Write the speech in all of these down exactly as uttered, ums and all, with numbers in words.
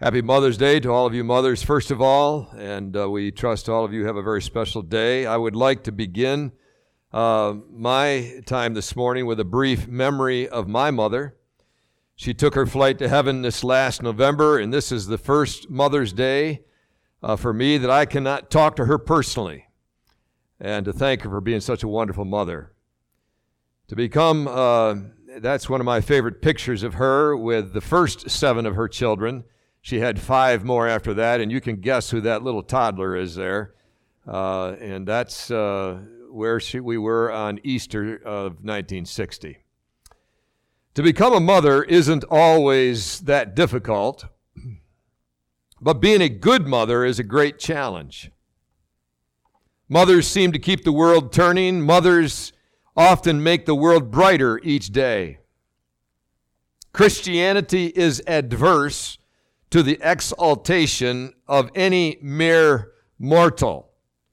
Happy Mother's Day to all of you mothers, first of all, and uh, we trust all of you have a very special day. I would like to begin uh, my time this morning with a brief memory of my mother. She took her flight to heaven this last November, and this is the first Mother's Day uh, for me that I cannot talk to her personally, and to thank her for being such a wonderful mother. To become, uh, that's one of my favorite pictures of her with the first seven of her children. She had five more after that, and you can guess who that little toddler is there. Uh, and that's uh, where she, we were on Easter of nineteen sixty. To become a mother isn't always that difficult, but being a good mother is a great challenge. Mothers seem to keep the world turning. Mothers often make the world brighter each day. Christianity is adverse to the exaltation of any mere mortal.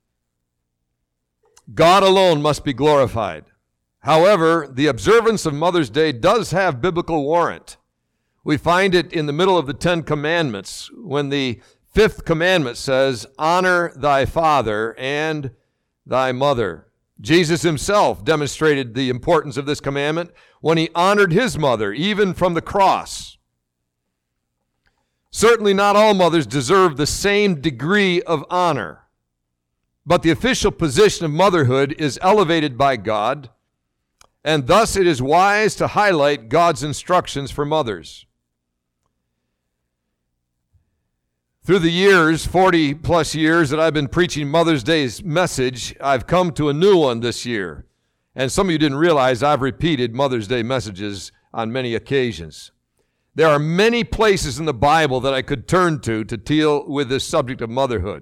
God alone must be glorified. However, the observance of Mother's Day does have biblical warrant. We find it in the middle of the Ten Commandments when the fifth commandment says, "Honor thy father and thy mother." Jesus himself demonstrated the importance of this commandment when he honored his mother, even from the cross. Certainly not all mothers deserve the same degree of honor, but the official position of motherhood is elevated by God, and thus it is wise to highlight God's instructions for mothers. Through the years, forty plus years that I've been preaching Mother's Day's message, I've come to a new one this year. And some of you didn't realize I've repeated Mother's Day messages on many occasions. There are many places in the Bible that I could turn to to deal with this subject of motherhood.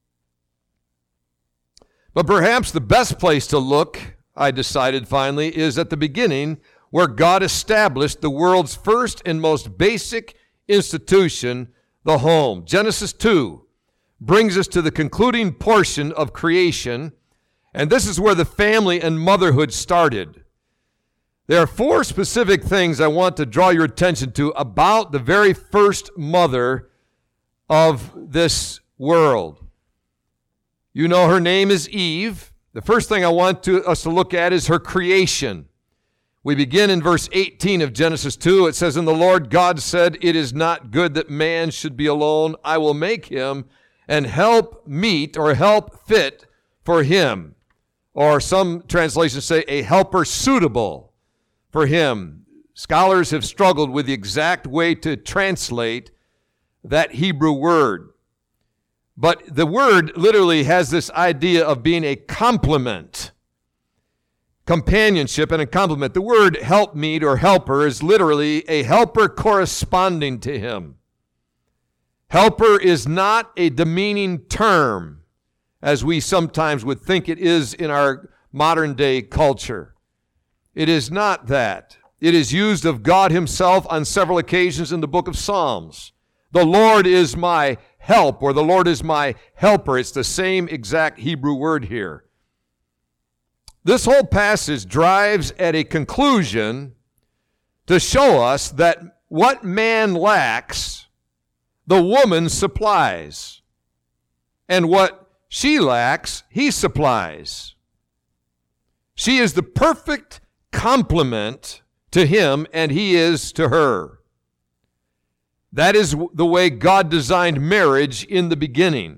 But perhaps the best place to look, I decided finally, is at the beginning where God established the world's first and most basic institution, the home. Genesis two brings us to the concluding portion of creation, and this is where the family and motherhood started. There are four specific things I want to draw your attention to about the very first mother of this world. You know her name is Eve. The first thing I want to, us to look at is her creation. We begin in verse eighteen of Genesis two. It says, "And the Lord God said, it is not good that man should be alone. I will make him an help meet," or help fit for him. Or some translations say a helper suitable for him. Scholars have struggled with the exact way to translate that Hebrew word. But the word literally has this idea of being a complement, companionship and a complement. The word helpmeet or helper is literally a helper corresponding to him. Helper is not a demeaning term, as we sometimes would think it is in our modern day culture. It is not that. It is used of God himself on several occasions in the book of Psalms. The Lord is my help, or the Lord is my helper. It's the same exact Hebrew word here. This whole passage drives at a conclusion to show us that what man lacks, the woman supplies. And what she lacks, he supplies. She is the perfect complement to him, and he is to her. That is the way God designed marriage in the beginning.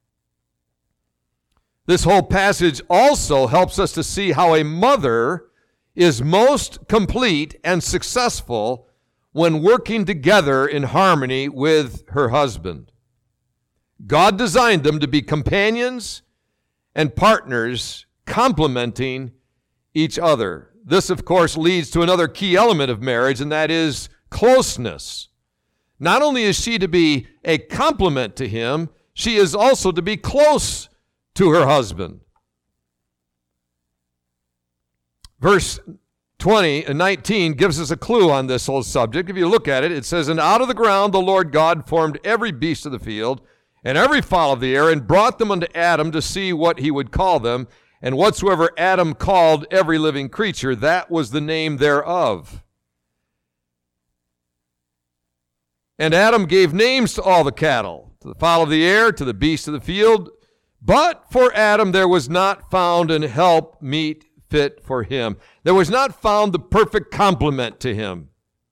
This whole passage also helps us to see how a mother is most complete and successful when working together in harmony with her husband. God designed them to be companions and partners complementing each other. This, of course, leads to another key element of marriage, and that is closeness. Not only is she to be a complement to him, she is also to be close to her husband. Verse twenty and nineteen gives us a clue on this whole subject. If you look at it, it says, "And out of the ground the Lord God formed every beast of the field and every fowl of the air, and brought them unto Adam to see what he would call them. And whatsoever Adam called every living creature, that was the name thereof. And Adam gave names to all the cattle, to the fowl of the air, to the beasts of the field. But for Adam there was not found an help meet fit for him. There was not found the perfect complement to him.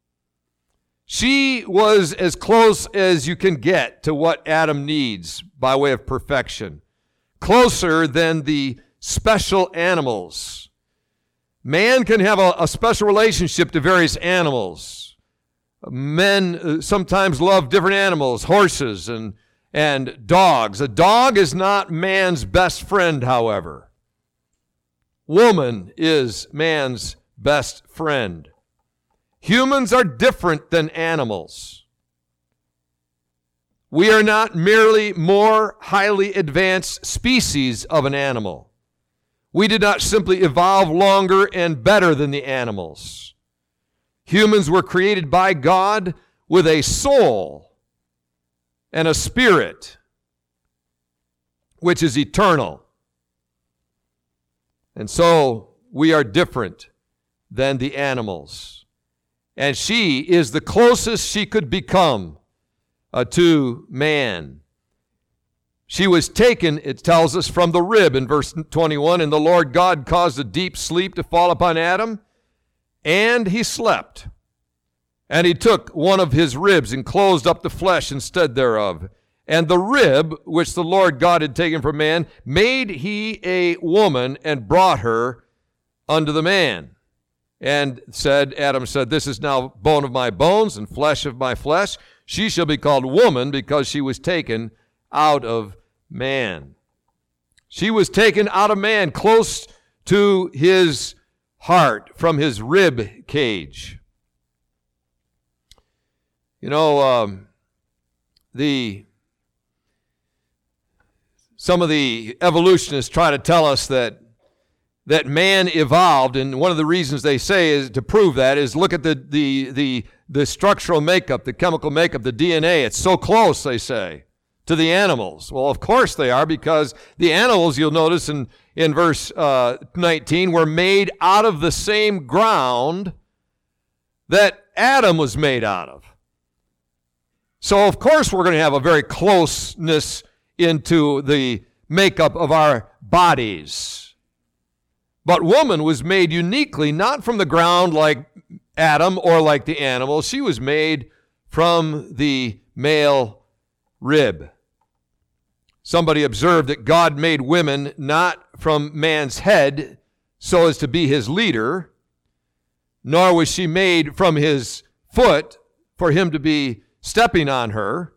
She was as close as you can get to what Adam needs by way of perfection. Closer than the special animals. Man can have a, a special relationship to various animals. Men uh, sometimes love different animals, horses and, and dogs. A dog is not man's best friend, however. Woman is man's best friend. Humans are different than animals. We are not merely more highly advanced species of an animal. We did not simply evolve longer and better than the animals. Humans were created by God with a soul and a spirit, which is eternal. And so we are different than the animals. And she is the closest she could become uh, to man. She was taken, it tells us, from the rib in verse twenty-one, and the Lord God caused a deep sleep to fall upon Adam, and he slept. And he took one of his ribs and closed up the flesh instead thereof. And the rib, which the Lord God had taken from man, made he a woman and brought her unto the man. And said, Adam said, this is now bone of my bones and flesh of my flesh. She shall be called woman because she was taken out of man. She was taken out of man, close to his heart, from his rib cage. You know, um, the some of the evolutionists try to tell us that that man evolved, and one of the reasons they say is to prove that is look at the the the the structural makeup, the chemical makeup, the D N A. It's so close, they say, to the animals. Well, of course they are, because the animals, you'll notice in, in verse uh, nineteen, were made out of the same ground that Adam was made out of. So, of course, we're going to have a very closeness into the makeup of our bodies. But woman was made uniquely, not from the ground like Adam or like the animal. She was made from the male rib. Somebody observed that God made women not from man's head so as to be his leader, nor was she made from his foot for him to be stepping on her,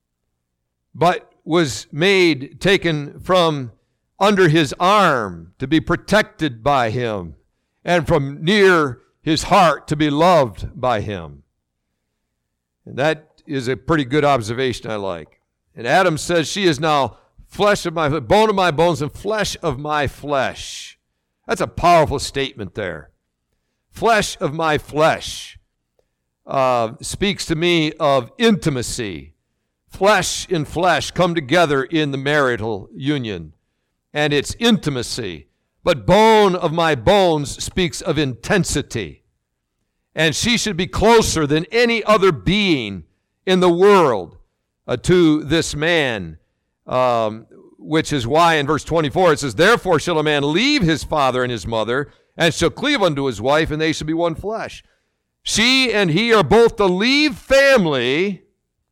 but was made, taken from under his arm to be protected by him, and from near his heart to be loved by him. And that is a pretty good observation I like. And Adam says, she is now flesh of my bone of my bones and flesh of my flesh. That's a powerful statement there. Flesh of my flesh uh, speaks to me of intimacy. Flesh and flesh come together in the marital union, and it's intimacy. But bone of my bones speaks of intensity. And she should be closer than any other being in the world uh, to this man, um, which is why in verse twenty-four it says, therefore shall a man leave his father and his mother, and shall cleave unto his wife, and they shall be one flesh. She and he are both to leave family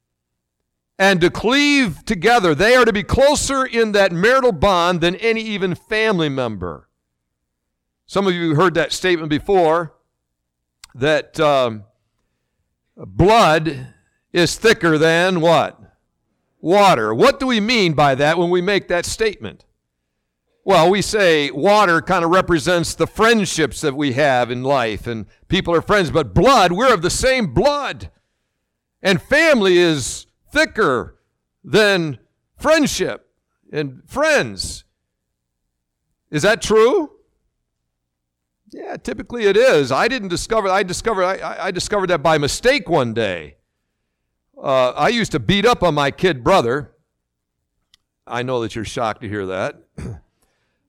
and to cleave together. They are to be closer in that marital bond than any even family member. Some of you heard that statement before, that um, blood is thicker than what? Water. What do we mean by that when we make that statement? Well, we say water kind of represents the friendships that we have in life, and people are friends, but blood, we're of the same blood. And family is thicker than friendship and friends. Is that true? Yeah, typically it is. I didn't discover, I discovered, I, I discovered that by mistake one day. Uh, I used to beat up on my kid brother. I know that you're shocked to hear that.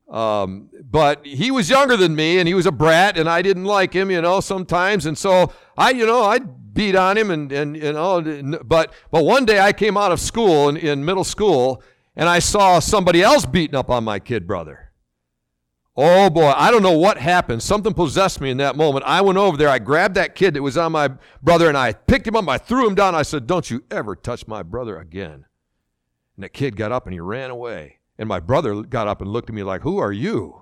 Um, but he was younger than me, and he was a brat, and I didn't like him, you know, sometimes. And so I, you know, I beat on him and, and you know, but but one day I came out of school in, in middle school and I saw somebody else beating up on my kid brother. Oh boy, I don't know what happened. Something possessed me in that moment. I went over there, I grabbed that kid that was on my brother and I picked him up, I threw him down. I said, "Don't you ever touch my brother again." And the kid got up and he ran away. And my brother got up and looked at me like, "Who are you?"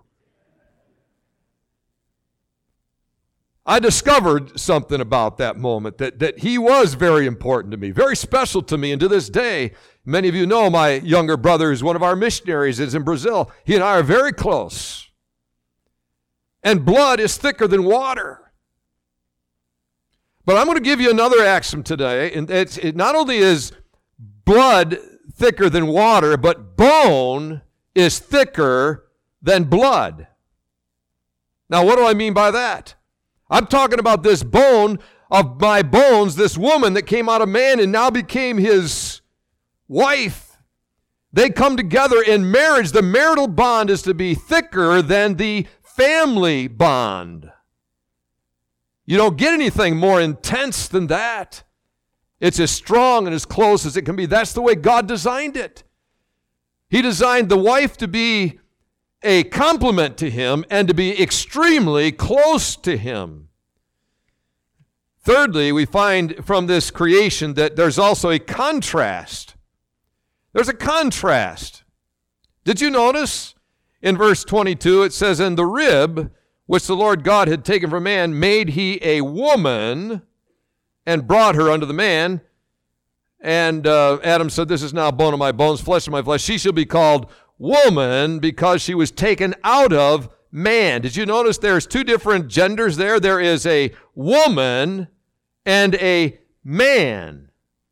I discovered something about that moment, that, that he was very important to me, very special to me. And to this day, many of you know my younger brother is one of our missionaries, is in Brazil. He and I are very close. And blood is thicker than water. But I'm going to give you another axiom today. And it's, it not only is blood thicker than water, but bone is thicker than blood. Now, what do I mean by that? I'm talking about this bone of my bones, this woman that came out of man and now became his wife. They come together in marriage. The marital bond is to be thicker than the family bond. You don't get anything more intense than that. It's as strong and as close as it can be. That's the way God designed it. He designed the wife to be a complement to him and to be extremely close to him. Thirdly, we find from this creation that there's also a contrast. There's a contrast. Did you notice in verse twenty-two it says, "And the rib which the Lord God had taken from man made he a woman and brought her unto the man. And uh, Adam said, This is now bone of my bones, flesh of my flesh. She shall be called woman because she was taken out of man." Did you notice there's two different genders there? There is a woman and a man.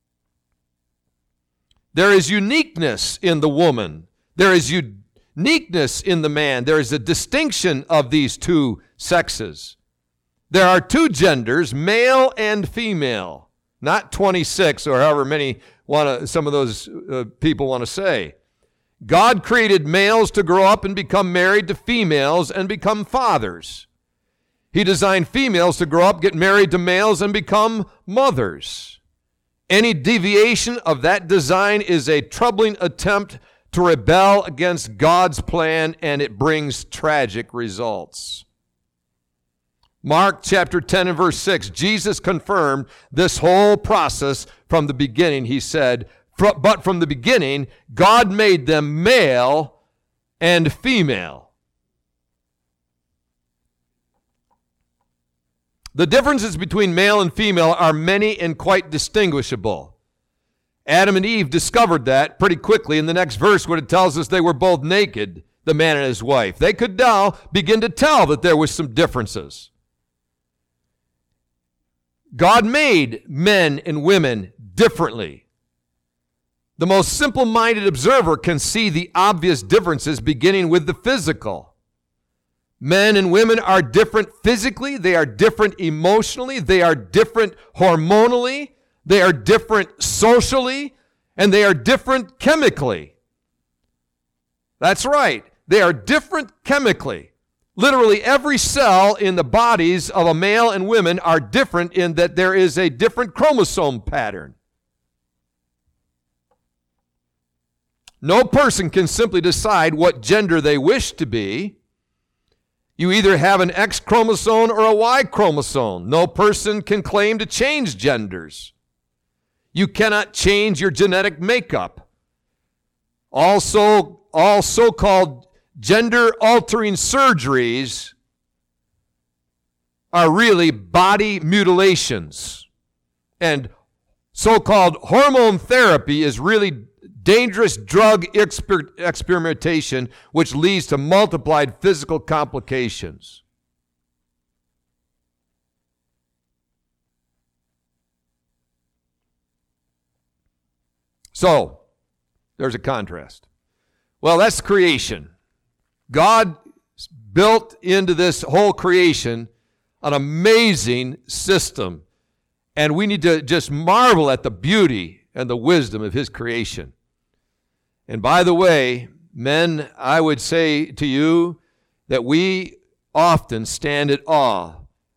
There is uniqueness in the woman. There is uniqueness in the man. There is a distinction of these two sexes. There are two genders, male and female, not twenty-six or however many want to, some of those uh, people want to say. God created males to grow up and become married to females and become fathers. He designed females to grow up, get married to males, and become mothers. Any deviation of that design is a troubling attempt to rebel against God's plan, and it brings tragic results. Mark chapter ten and verse six, Jesus confirmed this whole process from the beginning. He said, "But from the beginning, God made them male and female." The differences between male and female are many and quite distinguishable. Adam and Eve discovered that pretty quickly in the next verse when it tells us they were both naked, the man and his wife. They could now begin to tell that there was some differences. God made men and women differently. The most simple-minded observer can see the obvious differences beginning with the physical. Men and women are different physically, they are different emotionally, they are different hormonally, they are different socially, and they are different chemically. That's right, they are different chemically. Literally every cell in the bodies of a male and women are different in that there is a different chromosome pattern. No person can simply decide what gender they wish to be. You either have an X chromosome or a Y chromosome. No person can claim to change genders. You cannot change your genetic makeup. Also, all so-called gender-altering surgeries are really body mutilations. And so-called hormone therapy is really dangerous drug exper- experimentation, which leads to multiplied physical complications. So, there's a contrast. Well, that's creation. God built into this whole creation an amazing system, and we need to just marvel at the beauty and the wisdom of his creation. And by the way, men, I would say to you that we often stand at awe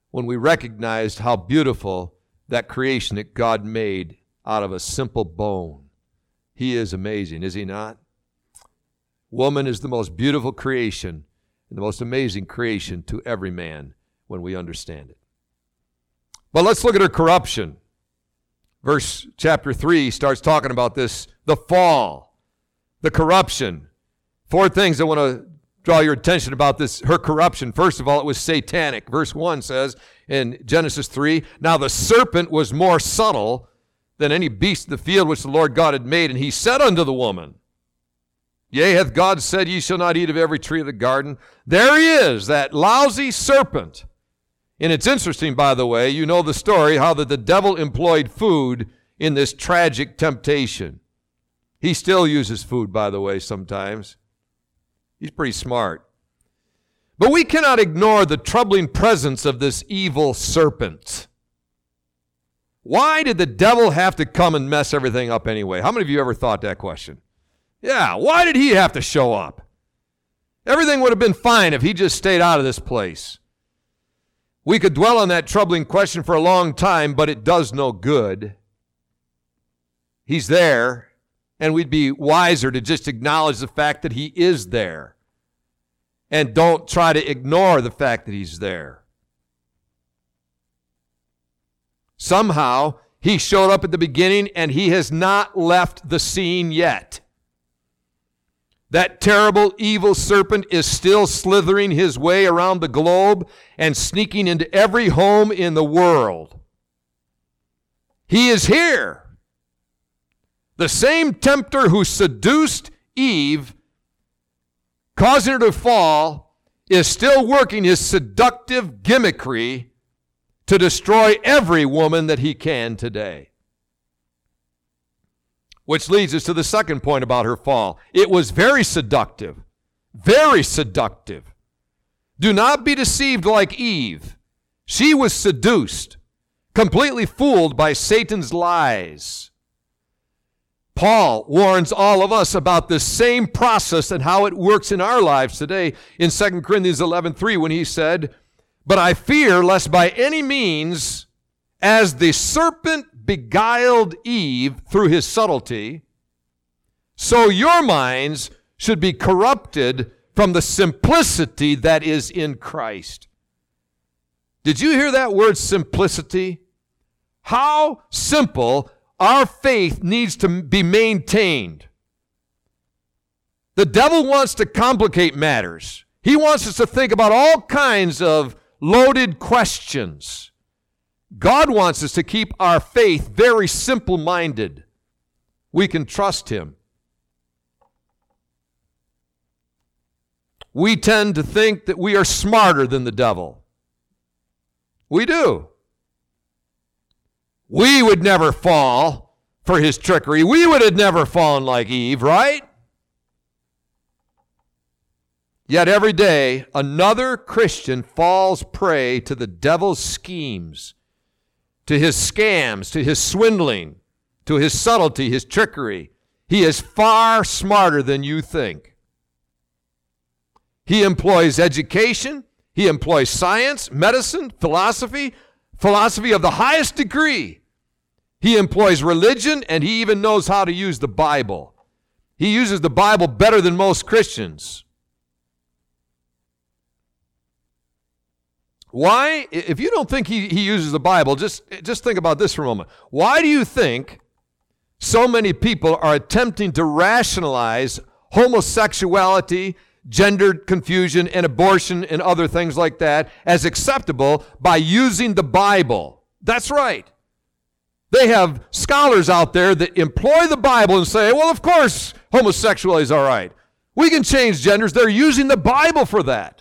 when we recognized how beautiful that creation that God made out of a simple bone. He is amazing, is he not? Woman is the most beautiful creation and the most amazing creation to every man when we understand it. But let's look at her corruption. Verse chapter three starts talking about this, the fall, the corruption. Four things I want to draw your attention about this, her corruption. First of all, it was satanic. Verse one says in Genesis three, now the serpent was more subtle than any beast of the field which the Lord God had made, and he said unto the woman, yea, hath God said, ye shall not eat of every tree of the garden? There he is, that lousy serpent. And it's interesting, by the way, you know the story, how that the devil employed food in this tragic temptation. He still uses food, by the way, sometimes. He's pretty smart. But we cannot ignore the troubling presence of this evil serpent. Why did the devil have to come and mess everything up anyway? How many of you ever thought that question? Yeah, why did he have to show up? Everything would have been fine if he just stayed out of this place. We could dwell on that troubling question for a long time, but it does no good. He's there, and we'd be wiser to just acknowledge the fact that he is there. And don't try to ignore the fact that he's there. Somehow, he showed up at the beginning, and he has not left the scene yet. That terrible, evil serpent is still slithering his way around the globe and sneaking into every home in the world. He is here. The same tempter who seduced Eve, causing her to fall, is still working his seductive gimmickry to destroy every woman that he can today. Which leads us to the second point about her fall. It was very seductive. Very seductive. Do not be deceived like Eve. She was seduced, completely fooled by Satan's lies. Paul warns all of us about this same process and how it works in our lives today in Second Corinthians eleven three when he said, but I fear lest by any means, as the serpent beguiled Eve through his subtlety, so your minds should be corrupted from the simplicity that is in Christ. Did you hear that word, simplicity? How simple our faith needs to be maintained. The devil wants to complicate matters. He wants us to think about all kinds of loaded questions. God wants us to keep our faith very simple-minded. We can trust him. We tend to think that we are smarter than the devil. We do. We would never fall for his trickery. We would have never fallen like Eve, right? Yet every day, another Christian falls prey to the devil's schemes, to his scams, to his swindling, to his subtlety, his trickery. He is far smarter than you think. He employs education, he employs science, medicine, philosophy, philosophy of the highest degree. He employs religion, and he even knows how to use the Bible. He uses the Bible better than most Christians. Why? If you don't think he, he uses the Bible, just, just think about this for a moment. Why do you think so many people are attempting to rationalize homosexuality, gender confusion, and abortion and other things like that as acceptable by using the Bible? That's right. They have scholars out there that employ the Bible and say, well, of course, homosexuality is all right. We can change genders. They're using the Bible for that.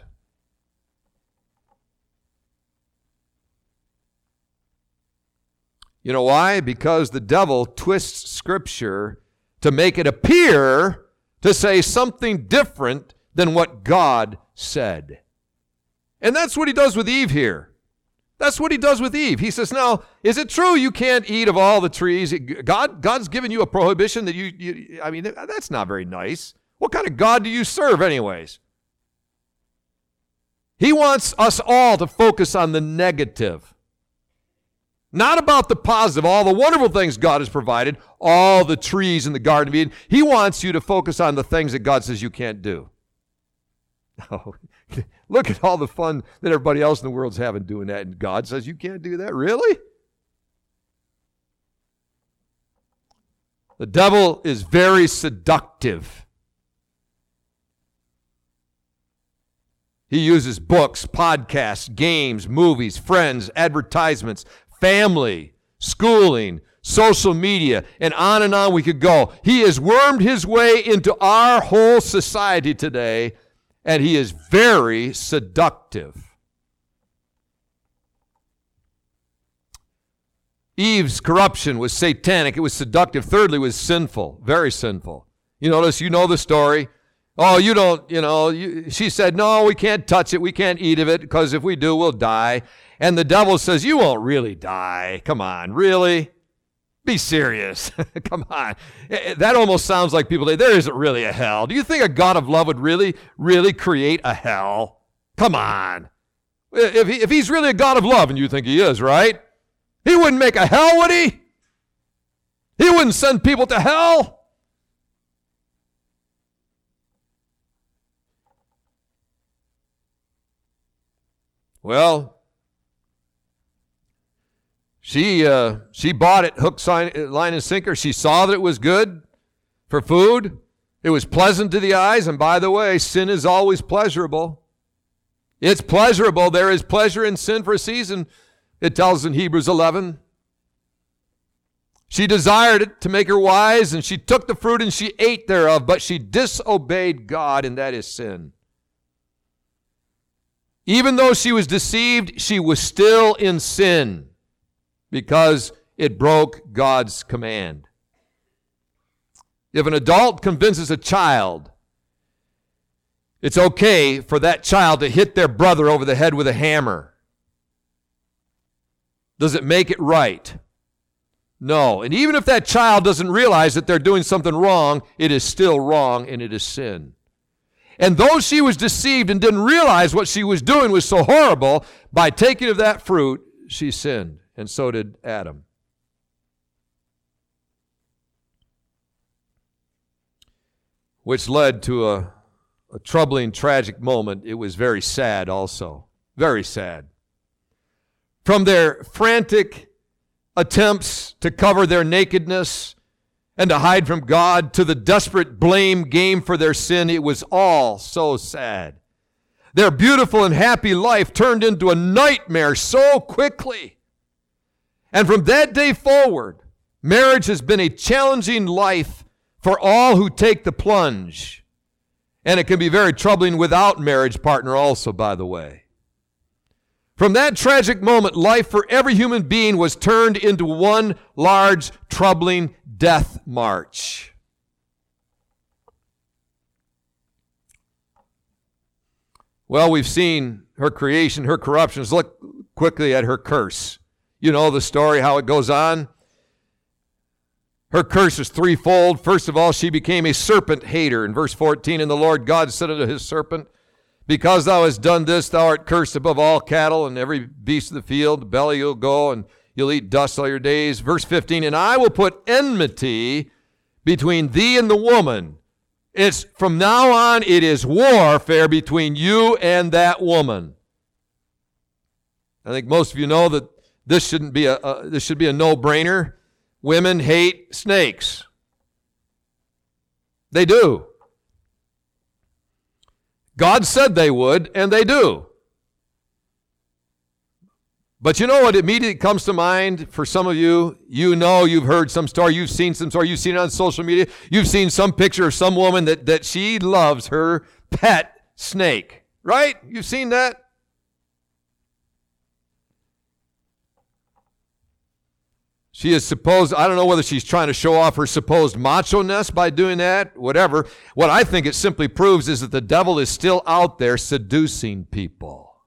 You know why? Because the devil twists Scripture to make it appear to say something different than what God said. And that's what he does with Eve here. That's what he does with Eve. He says, now, is it true you can't eat of all the trees? God, God's given you a prohibition that you, you, I mean, that's not very nice. What kind of God do you serve anyways? He wants us all to focus on the negative. Not about the positive, all the wonderful things God has provided, all the trees in the Garden of Eden. He wants you to focus on the things that God says you can't do. Oh, look at all the fun that everybody else in the world's having doing that, and God says you can't do that? Really? The devil is very seductive. He uses books, podcasts, games, movies, friends, advertisements, family, schooling, social media, and on and on we could go. He has wormed his way into our whole society today, and he is very seductive. Eve's corruption was satanic. It was seductive. Thirdly, it was sinful, very sinful. You notice, you know the story. Oh, you don't, you know, you, she said, no, we can't touch it. We can't eat of it because if we do, we'll die. And the devil says, you won't really die. Come on, really? Be serious. Come on. That almost sounds like people say, there isn't really a hell. Do you think a God of love would really, really create a hell? Come on. If, he, if he's really a God of love, and you think he is, right? He wouldn't make a hell, would he? He wouldn't send people to hell. Well, she uh, she bought it hook, line, and sinker. She saw that it was good for food. It was pleasant to the eyes. And by the way, sin is always pleasurable. It's pleasurable. There is pleasure in sin for a season, it tells in Hebrews eleven. She desired it to make her wise, and she took the fruit and she ate thereof, but she disobeyed God, and that is sin. Even though she was deceived, she was still in sin because it broke God's command. If an adult convinces a child it's okay for that child to hit their brother over the head with a hammer, does it make it right? No. And even if that child doesn't realize that they're doing something wrong, it is still wrong and it is sin. And though she was deceived and didn't realize what she was doing was so horrible, by taking of that fruit, she sinned. And so did Adam. Which led to a, a troubling, tragic moment. It was very sad also. Very sad. From their frantic attempts to cover their nakedness and to hide from God, to the desperate blame game for their sin, it was all so sad. Their beautiful and happy life turned into a nightmare so quickly. And from that day forward, marriage has been a challenging life for all who take the plunge. And it can be very troubling without marriage partner also, by the way. From that tragic moment, life for every human being was turned into one large, troubling death march. Well, we've seen her creation, her corruptions. Look quickly at her curse. You know the story, how it goes on. Her curse is threefold. First of all, she became a serpent hater. In verse fourteen, and the Lord God said unto his serpent, because thou hast done this, thou art cursed above all cattle and every beast of the field. The belly you'll go, and you'll eat dust all your days. Verse fifteen, and I will put enmity between thee and the woman. It's from now on, it is warfare between you and that woman. I think most of you know that this shouldn't be a, a this should be a no-brainer. Women hate snakes. They do. God said they would, and they do. But you know what immediately comes to mind for some of you? You know, you've heard some story, you've seen some story, you've seen it on social media, you've seen some picture of some woman that, that she loves her pet snake, right? You've seen that? She is supposed, I don't know whether she's trying to show off her supposed macho-ness by doing that, whatever. What I think it simply proves is that the devil is still out there seducing people,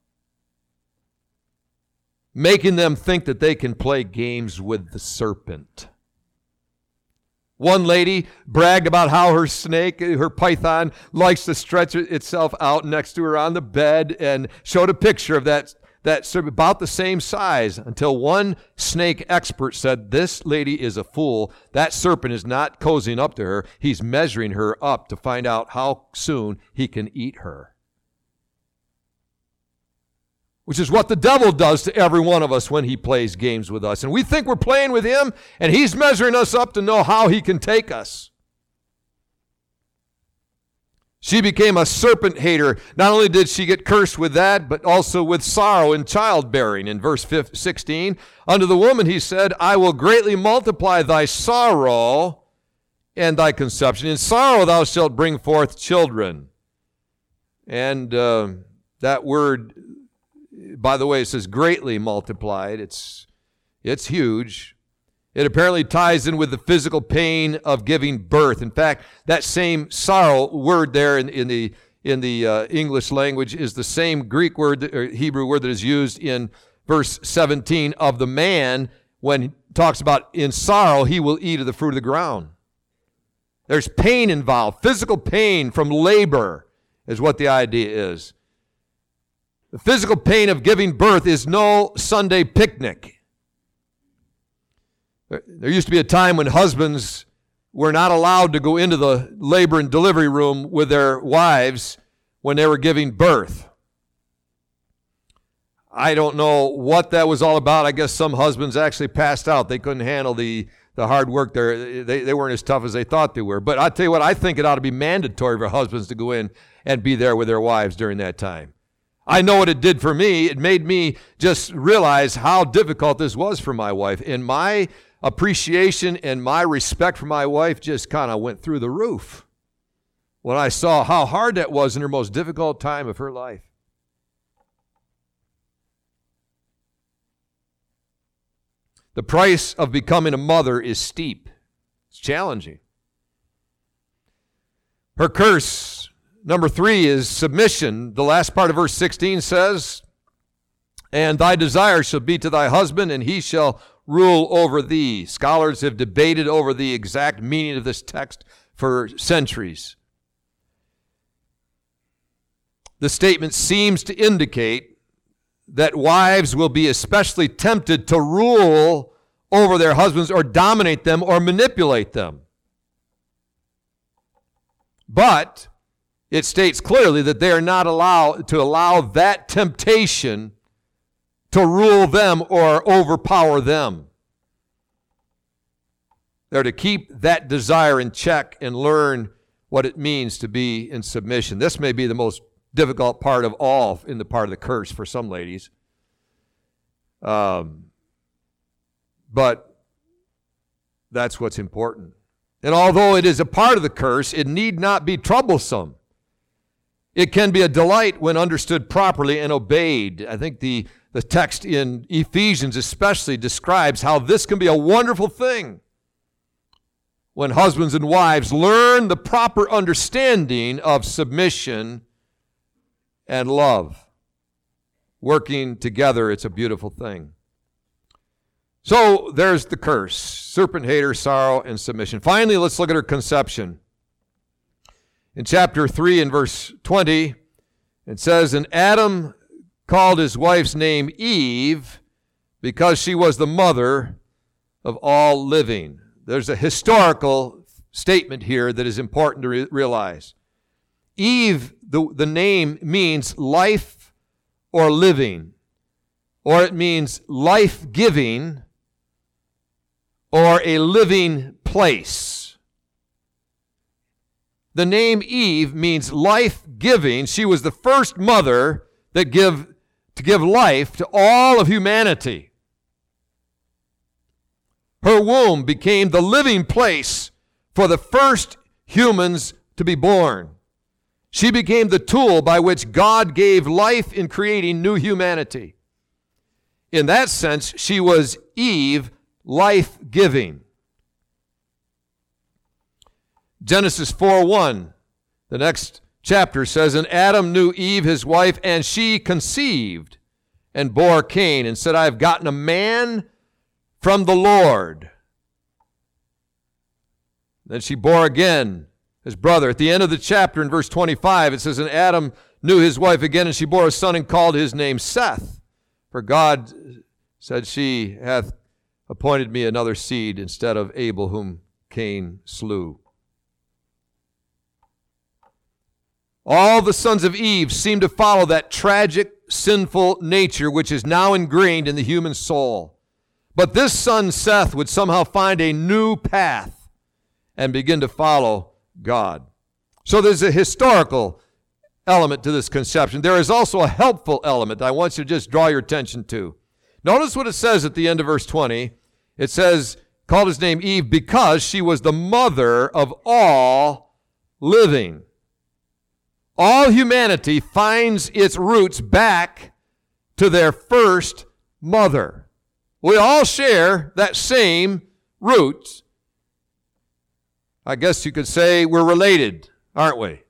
making them think that they can play games with the serpent. One lady bragged about how her snake, her python, likes to stretch itself out next to her on the bed and showed a picture of that, that serpent about the same size until one snake expert said, this lady is a fool. That serpent is not cozying up to her. He's measuring her up to find out how soon he can eat her. Which is what the devil does to every one of us when he plays games with us. And we think we're playing with him, and he's measuring us up to know how he can take us. She became a serpent hater. Not only did she get cursed with that, but also with sorrow in childbearing. In verse sixteen, unto the woman he said, I will greatly multiply thy sorrow and thy conception. In sorrow thou shalt bring forth children. And uh, that word, by the way, it says greatly multiplied. It's, it's huge. It apparently ties in with the physical pain of giving birth. In fact, that same sorrow word there in, in the, in the uh, English language is the same Greek word, or Hebrew word that is used in verse seventeen of the man when he talks about in sorrow he will eat of the fruit of the ground. There's pain involved. Physical pain from labor is what the idea is. The physical pain of giving birth is no Sunday picnic. There used to be a time when husbands were not allowed to go into the labor and delivery room with their wives when they were giving birth. I don't know what that was all about. I guess some husbands actually passed out. They couldn't handle the, the hard work there. They, they weren't as tough as they thought they were. But I'll tell you what, I think it ought to be mandatory for husbands to go in and be there with their wives during that time. I know what it did for me. It made me just realize how difficult this was for my wife. And my appreciation and my respect for my wife just kind of went through the roof when I saw how hard that was in her most difficult time of her life. The price of becoming a mother is steep. It's challenging. Her curse, number three, is submission. The last part of verse sixteen says, and thy desire shall be to thy husband, and he shall rule over thee. Scholars have debated over the exact meaning of this text for centuries. The statement seems to indicate that wives will be especially tempted to rule over their husbands or dominate them or manipulate them. But it states clearly that they are not allowed to allow that temptation to rule them or overpower them. They're to keep that desire in check and learn what it means to be in submission. This may be the most difficult part of all in the part of the curse for some ladies. Um, but that's what's important. And although it is a part of the curse, it need not be troublesome. It can be a delight when understood properly and obeyed. I think the, the text in Ephesians especially describes how this can be a wonderful thing when husbands and wives learn the proper understanding of submission and love. Working together, it's a beautiful thing. So there's the curse, serpent hater, sorrow, and submission. Finally, let's look at her conception. In chapter three and verse twenty, it says, and Adam called his wife's name Eve because she was the mother of all living. There's a historical statement here that is important to re- realize. Eve, the, the name means life or living, or it means life-giving or a living place. The name Eve means life-giving. She was the first mother that give, to give life to all of humanity. Her womb became the living place for the first humans to be born. She became the tool by which God gave life in creating new humanity. In that sense, she was Eve, life-giving. Genesis four one, the next chapter says, and Adam knew Eve, his wife, and she conceived and bore Cain and said, I have gotten a man from the Lord. Then she bore again his brother. At the end of the chapter, in verse twenty-five, it says, And Adam knew his wife again, and she bore a son and called his name Seth. For God said, She hath appointed me another seed instead of Abel, whom Cain slew. All the sons of Eve seem to follow that tragic, sinful nature which is now ingrained in the human soul. But this son, Seth, would somehow find a new path and begin to follow God. So there's a historical element to this conception. There is also a helpful element I want you to just draw your attention to. Notice what it says at the end of verse twenty. It says, called his name Eve because she was the mother of all living. All humanity finds its roots back to their first mother. We all share that same root. I guess you could say we're related, aren't we?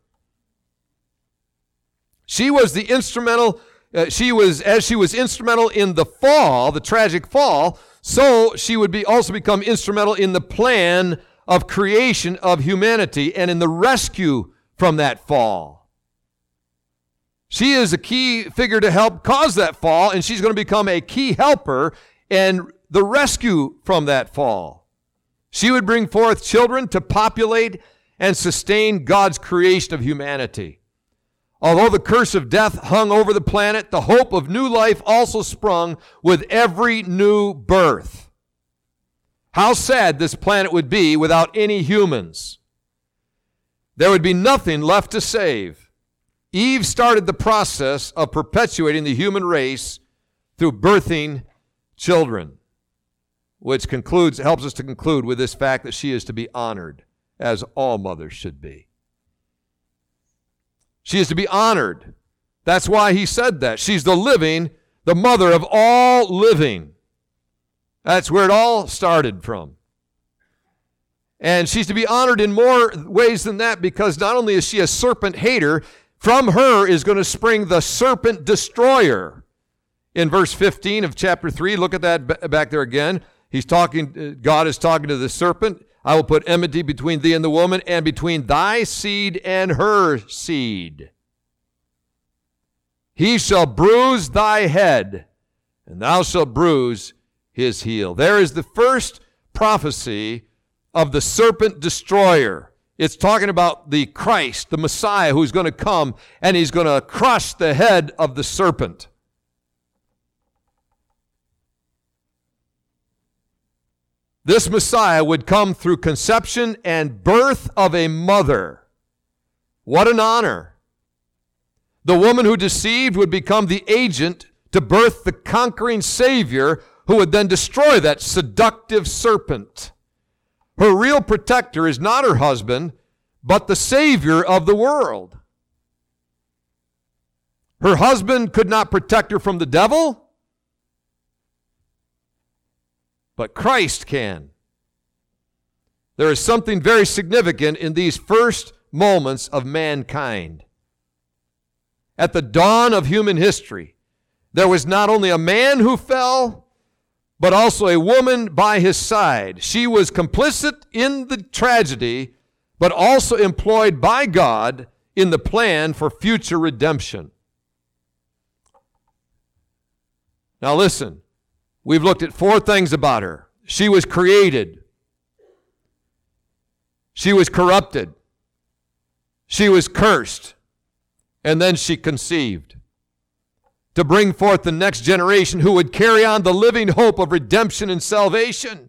She was the instrumental, uh, she was, as she was instrumental in the fall, the tragic fall, so she would be also become instrumental in the plan of creation of humanity and in the rescue from that fall. She is a key figure to help cause that fall, and she's going to become a key helper and the rescue from that fall. She would bring forth children to populate and sustain God's creation of humanity. Although the curse of death hung over the planet, the hope of new life also sprung with every new birth. How sad this planet would be without any humans. There would be nothing left to save. Eve started the process of perpetuating the human race through birthing children, which concludes, helps us to conclude with this fact that she is to be honored, as all mothers should be. She is to be honored. That's why he said that. She's the living, the mother of all living. That's where it all started from. And she's to be honored in more ways than that, because not only is she a serpent hater, from her is going to spring the serpent destroyer. In verse fifteen of chapter three, look at that back there again. He's talking, God is talking to the serpent. I will put enmity between thee and the woman, and between thy seed and her seed. He shall bruise thy head, and thou shalt bruise his heel. There is the first prophecy of the serpent destroyer. It's talking about the Christ, the Messiah, who's going to come, and he's going to crush the head of the serpent. This Messiah would come through conception and birth of a mother. What an honor. The woman who deceived would become the agent to birth the conquering Savior who would then destroy that seductive serpent. Her real protector is not her husband, but the Savior of the world. Her husband could not protect her from the devil, but Christ can. There is something very significant in these first moments of mankind. At the dawn of human history, there was not only a man who fell, but also a woman by his side. She was complicit in the tragedy, but also employed by God in the plan for future redemption. Now listen, we've looked at four things about her. She was created. She was corrupted. She was cursed. And then she conceived, to bring forth the next generation who would carry on the living hope of redemption and salvation.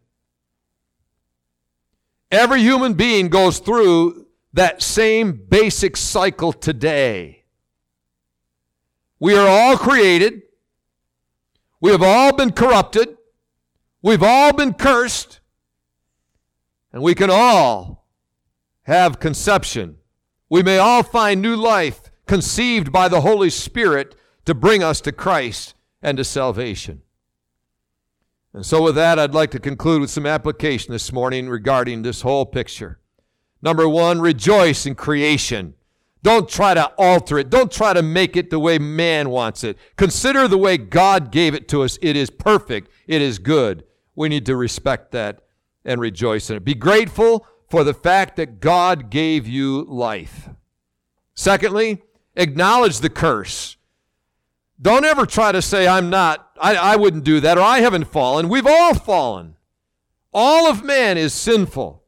Every human being goes through that same basic cycle today. We are all created. We have all been corrupted. We've all been cursed. And we can all have conception. We may all find new life conceived by the Holy Spirit to bring us to Christ and to salvation. And so with that, I'd like to conclude with some application this morning regarding this whole picture. Number one, rejoice in creation. Don't try to alter it. Don't try to make it the way man wants it. Consider the way God gave it to us. It is perfect. It is good. We need to respect that and rejoice in it. Be grateful for the fact that God gave you life. Secondly, acknowledge the curse. Don't ever try to say, I'm not, I, I wouldn't do that, or I haven't fallen. We've all fallen. All of man is sinful.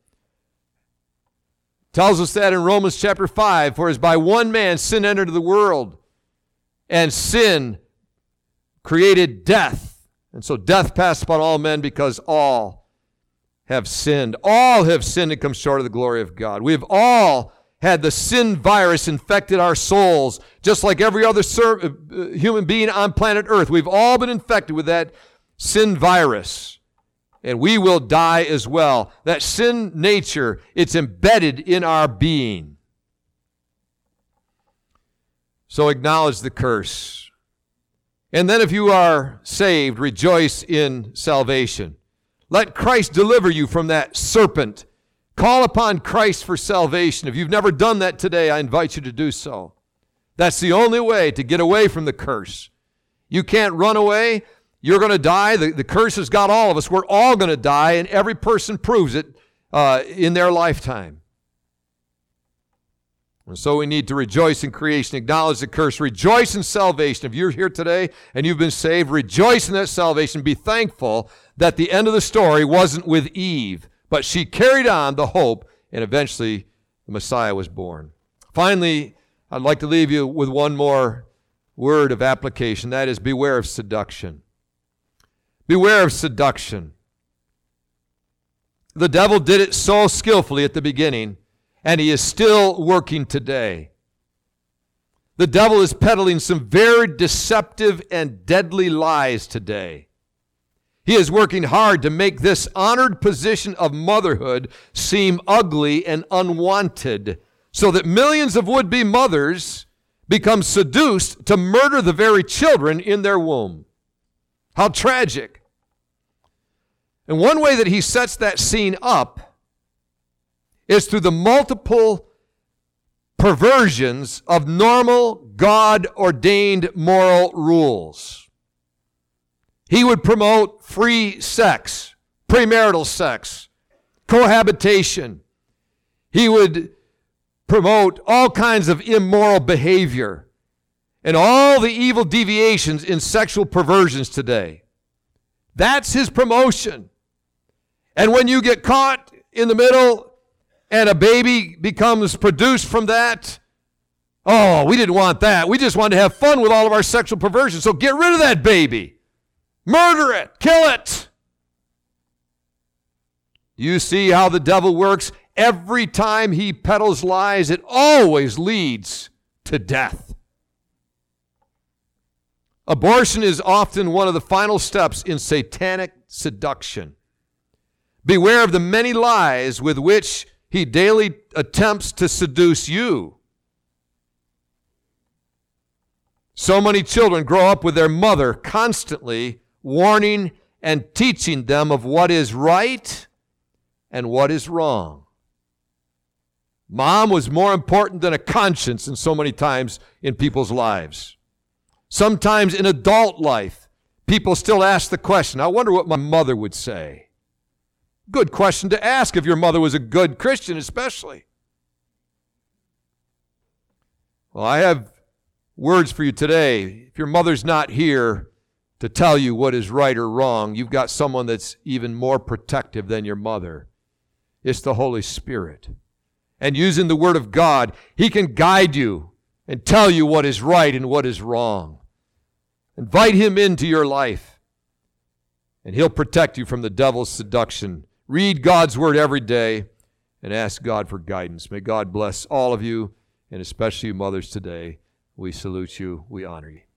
Tells us that in Romans chapter five, for as by one man sin entered the world, and sin created death. And so death passed upon all men because all have sinned. All have sinned and come short of the glory of God. We have all had the sin virus infected our souls, just like every other ser- uh, human being on planet Earth. We've all been infected with that sin virus, and we will die as well. That sin nature, it's embedded in our being. So acknowledge the curse. And then if you are saved, rejoice in salvation. Let Christ deliver you from that serpent. Call upon Christ for salvation. If you've never done that today, I invite you to do so. That's the only way to get away from the curse. You can't run away. You're going to die. The, the curse has got all of us. We're all going to die, and every person proves it uh, in their lifetime. And so we need to rejoice in creation, acknowledge the curse, rejoice in salvation. If you're here today and you've been saved, rejoice in that salvation. Be thankful that the end of the story wasn't with Eve, but she carried on the hope, and eventually the Messiah was born. Finally, I'd like to leave you with one more word of application. That is, beware of seduction. Beware of seduction. The devil did it so skillfully at the beginning, and he is still working today. The devil is peddling some very deceptive and deadly lies today. He is working hard to make this honored position of motherhood seem ugly and unwanted, so that millions of would-be mothers become seduced to murder the very children in their womb. How tragic. And one way that he sets that scene up is through the multiple perversions of normal, God-ordained moral rules. He would promote free sex, premarital sex, cohabitation. He would promote all kinds of immoral behavior and all the evil deviations in sexual perversions today. That's his promotion. And when you get caught in the middle and a baby becomes produced from that, oh, we didn't want that. We just wanted to have fun with all of our sexual perversions. So get rid of that baby. Murder it. Kill it. Do you see how the devil works? Every time he peddles lies, it always leads to death. Abortion is often one of the final steps in satanic seduction. Beware of the many lies with which he daily attempts to seduce you. So many children grow up with their mother constantly warning and teaching them of what is right and what is wrong. Mom was more important than a conscience in so many times in people's lives. Sometimes in adult life, people still ask the question, I wonder what my mother would say. Good question to ask if your mother was a good Christian, especially. Well, I have words for you today. If your mother's not here to tell you what is right or wrong, you've got someone that's even more protective than your mother. It's the Holy Spirit. And using the Word of God, He can guide you and tell you what is right and what is wrong. Invite Him into your life, and He'll protect you from the devil's seduction. Read God's Word every day and ask God for guidance. May God bless all of you, and especially you mothers today. We salute you. We honor you.